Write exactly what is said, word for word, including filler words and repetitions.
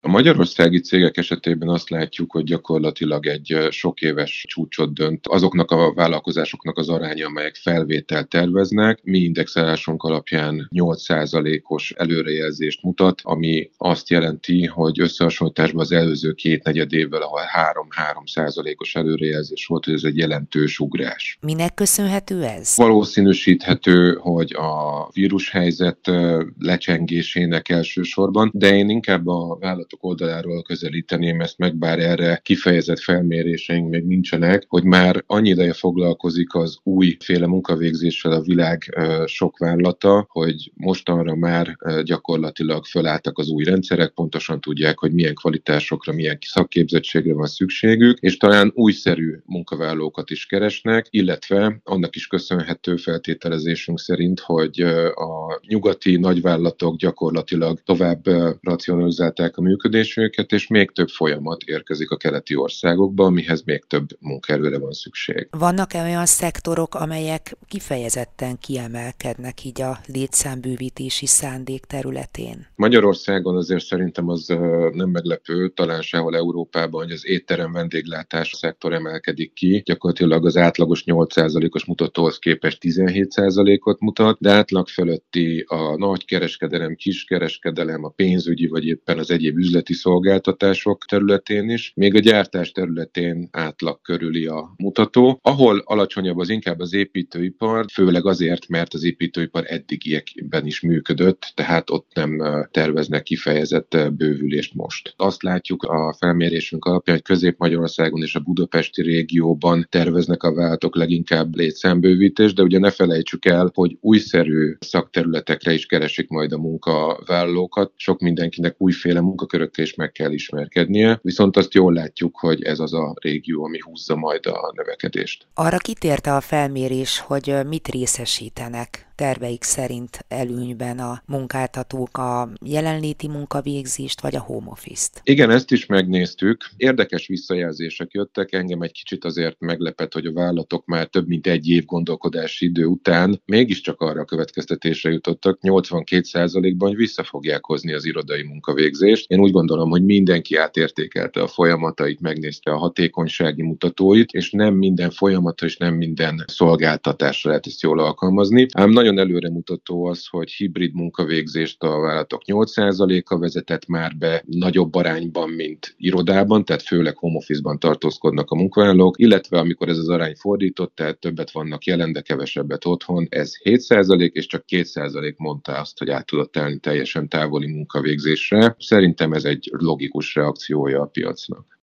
magyarországi cégek esetében azt látjuk, hogy gyakorlatilag egy sok éves csúcsot dönt azoknak a vállalkozásoknak az aránya, amelyek felvételt terveznek. Mi indexálásunk alapján nyolc százalékos előrejelzést mutat, ami azt jelenti, hogy összehasonlításban az előző két negyed évvel, ahol három-három százalékos előrejelzés volt, hogy ez egy jelentős ugrás. Minek köszönhető ez? Valószínűsíthető, hogy a vírushelyzet lecsengésének elsősorban, de én inkább a vállalatok oldaláról közelíteném ezt meg, bár erre kifejezett felméréseink még nincsenek, hogy már annyi ideje foglalkozik az újféle munkavégzéssel a világ sok vállalata, hogy mostanra már gyakorlatilag fölálltak az új rendszerek, pontosan tudják, hogy milyen kvalitásokra, milyen szakképzettségre van szükségük, és talán újszerű munkavállalókat is keresnek, illetve annak is köszönhető feltételezésünk szerint, hogy a nyugati nagyvállalatok gyakorlatilag tovább racionalizálták a működésüket, és még több folyamat érkezik a keleti országokba, amihez még több munkaerőre van szükség. Vannak-e olyan szektorok, amelyek kifejezetten kiemelkednek így a létszámbővítési szándék területén? Magyarországon azért szerintem az nem meglepő, talán sehol Európában, hogy az étterem vendéglátás szektor emelkedik ki. Gyakorlatilag az átlagos nyolc százalékos mutatóhoz képest tizenhét százalékot mutat, de átlag fölötti a nagykereskedelem, kiskereskedelem, a pénzügyi vagy éppen az egyéb üzleti szolgáltatások területén is. Még a gyártás területén átlag körüli a mutató. Ahol alacsonyabb az inkább az építőipar, főleg azért, mert az építőipar eddigiekben is működött, tehát ott nem terveznek kifejezett bővülést most. Azt látjuk a felmérésünk alapján, hogy Közép-Magyarországon és a budapesti régióban terveznek a vállalatok leginkább létszámbővítést, de ugye ne felejtsük el, hogy újszerű szakterületekre is keresik majd a munkavállalókat. Sok mindenkinek újféle munkakörökkel is meg kell ismerkednie, viszont azt jól látjuk, hogy ez az a régió, ami húzza majd a növekedést. Arra kitérte a felmérés, hogy mit részesítenek terveik szerint előnyben a munkáltatók, a jelenléti munkavégzést vagy a home office-t? Igen, ezt is megnéztük. Érdekes visszajelzések jöttek. Engem egy kicsit azért meglepett, hogy a vállalatok már több mint egy év gondolkodási idő után mégiscsak arra a következtetésre jutottak, nyolcvankét százalékban, hogy vissza fogják hozni az irodai munkavégzést. Én úgy gondolom, hogy mindenki átértékelte a folyamatait, megnézte a hatékonysági mutatóit, és nem minden folyamatra és nem minden szolgáltatásra lehet ezt jól alkalmazni. Ám nagyon előremutató az, hogy hibrid munkavégzést a vállalatok nyolc százaléka vezetett már be nagyobb arányban, mint irodában, tehát főleg home office-ban tartózkodnak a munkavállalók, illetve amikor ez az arány fordított, tehát többet vannak jelen, de kevesebbet otthon, ez hét százalék, és csak két százalék mondta azt, hogy át tudott állni teljesen távoli munkavégzésre. Szerintem ez egy logikus reakciója a piacnak.